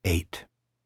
8.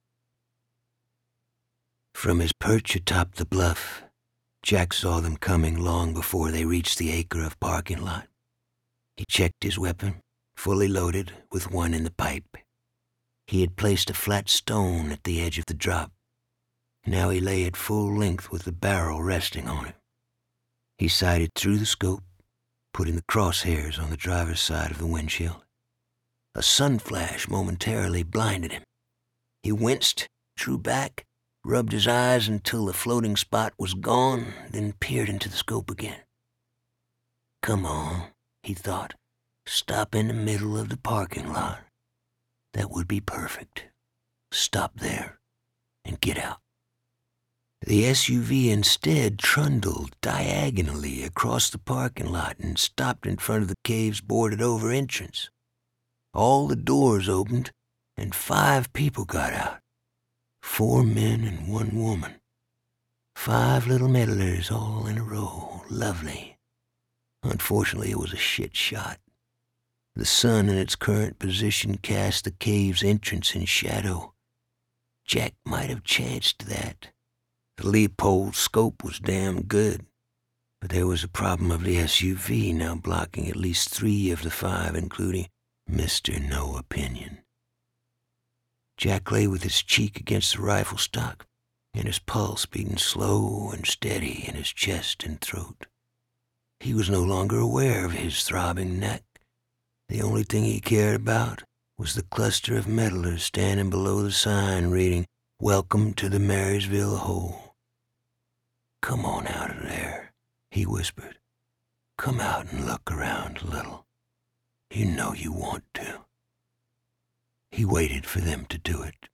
From his perch atop the bluff, Jack saw them coming long before they reached the acre of parking lot. He checked his weapon, fully loaded, with one in the pipe. He had placed a flat stone at the edge of the drop. Now he lay at full length with the barrel resting on it. He sighted through the scope, putting the crosshairs on the driver's side of the windshield. A sun flash momentarily blinded him. He winced, drew back, rubbed his eyes until the floating spot was gone, then peered into the scope again. Come on, he thought. Stop in the middle of the parking lot. That would be perfect. Stop there and get out. The SUV instead trundled diagonally across the parking lot and stopped in front of the cave's boarded-over entrance. All the doors opened, and 5 people got out. 4 men and 1 woman. 5 little meddlers all in a row. Lovely. Unfortunately, it was a shit shot. The sun in its current position cast the cave's entrance in shadow. Jack might have chanced that. The Leupold scope was damn good, but there was a problem of the SUV now blocking at least 3 of the 5, including Mr. No Opinion. Jack lay with his cheek against the rifle stock, and his pulse beating slow and steady in his chest and throat. He was no longer aware of his throbbing neck. The only thing he cared about was the cluster of meddlers standing below the sign reading, "Welcome to the Marysville Hole." "Come on out of there," he whispered. "Come out and look around a little. You know you want to." He waited for them to do it.